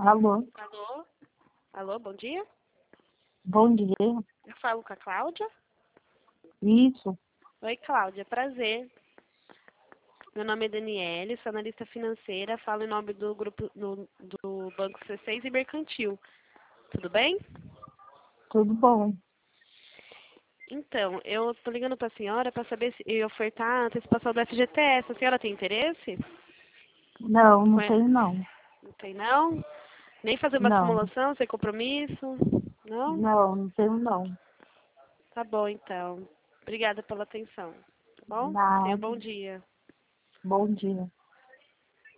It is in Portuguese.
Alô? Alô? Alô, bom dia? Bom dia. Eu falo com a Cláudia? Isso. Oi, Cláudia, prazer. Meu nome é Daniele, sou analista financeira, falo em nome do grupo do Banco C6 e Mercantil. Tudo bem? Tudo bom? Então, eu tô ligando para a senhora para saber se eu ofertar a antecipação do FGTS. A senhora tem interesse? Não, não Ué, tenho não. não tem não? Nem fazer uma Não. simulação sem compromisso? Não? Não, não tenho não. Tá bom, então. Obrigada pela atenção. Tá bom? Tenha um Nada. bom dia. Bom dia.